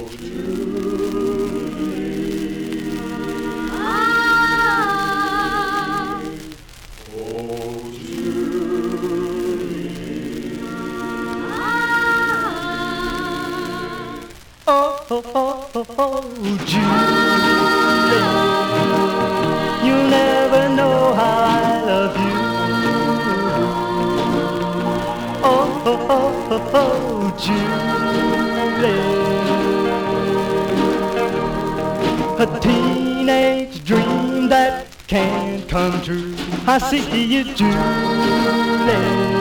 Julie, you'll never know how I love you. Julie, a teenage dream that can't come true. I see you, Julie.